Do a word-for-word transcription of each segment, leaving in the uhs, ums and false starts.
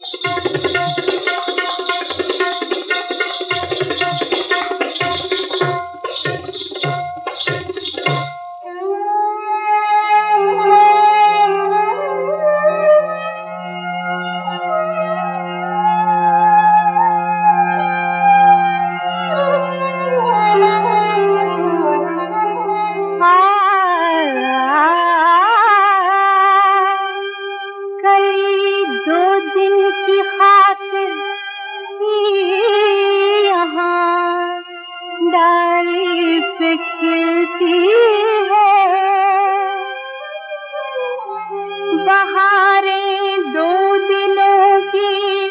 बहारें दो दिनों की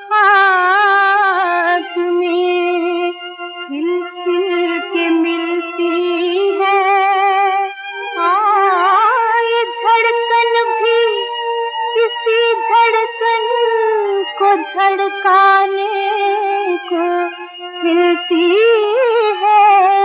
खाक में खिल खिल के मिलती है। आए धड़कन भी किसी धड़कन को धड़काने को हिलती है।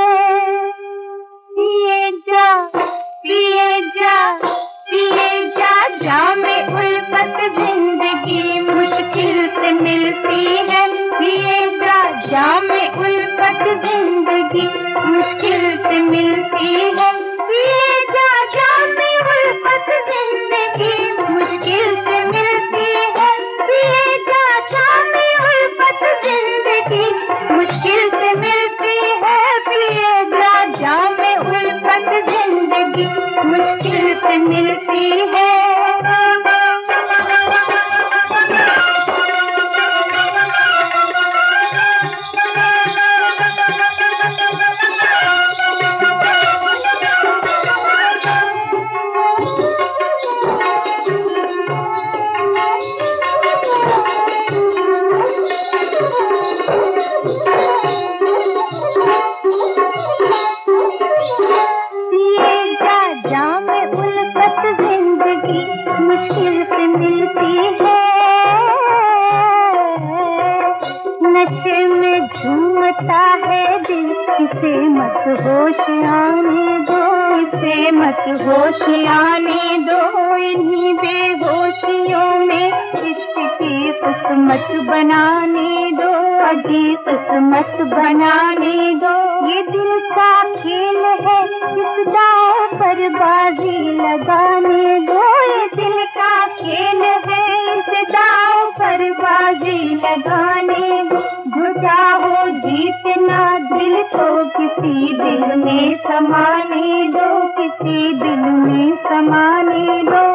पिए जा पिए जा पिए जा जामे उल्फत जिंदगी मुश्किल से मिलती है। पिए जा जामे उल्फत जिंदगी मुश्किल से मिलती है। पिए जा जामे उल्फत जिंदगी मुश्किल से मिलती है। पिए जा जामे उल्फत जिंदगी मुश्किल से मिलती है। पिए जा जामे उल्फत जिंदगी मुश्किल से मिलती है। मुश्किल से मिलती है। नशे में झूमता है दिल, इसे मत होश आने दो, इसे मत होश आने दो। इन्हीं बेहोशियों में इश्क की किस्मत बनाने दो, अजी किस्मत बनाने दो। ये दिल का खेल है, इस दांव पर बाजी लगाने दो। ये दिल का खेल है, इस दांव पर बाजी लगाने दो। जो चाहो जीतना दिल को किसी दिल में समाने दो, किसी दिल में समाने दो।